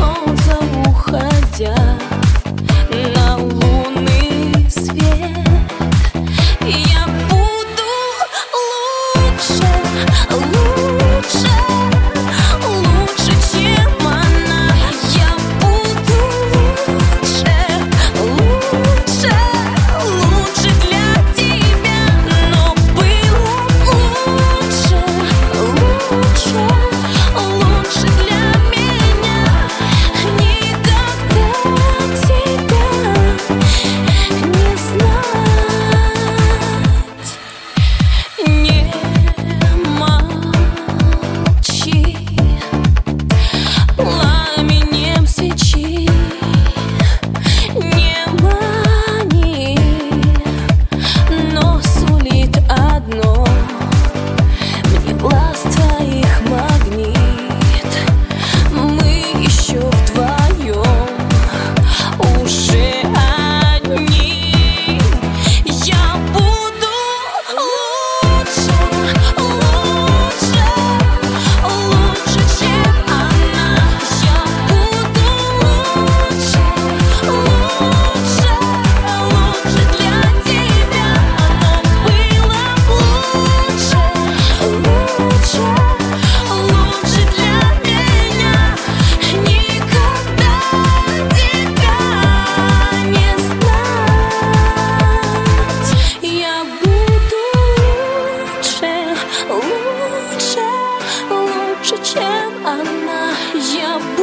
солнца уходя на лунный свет, я буду лучше, лучше, лучше, чем она. Я буду лучше, лучше, лучше для тебя. Но было лучше, лучше, лучше для меня. Никогда тебя не знать. Не молчи, пламенем свечи, не мани, но сулит одно мне глаз твоих магнит. Мы еще вдвоем, уже одни. Я буду лучше, лучше, лучше, чем она. Я буду лучше, лучше, лучше для тебя. Но было лучше, лучше, лучше для меня. Никогда тебя не знать. Я буду лучше, лучше, лучше, чем она. Я буду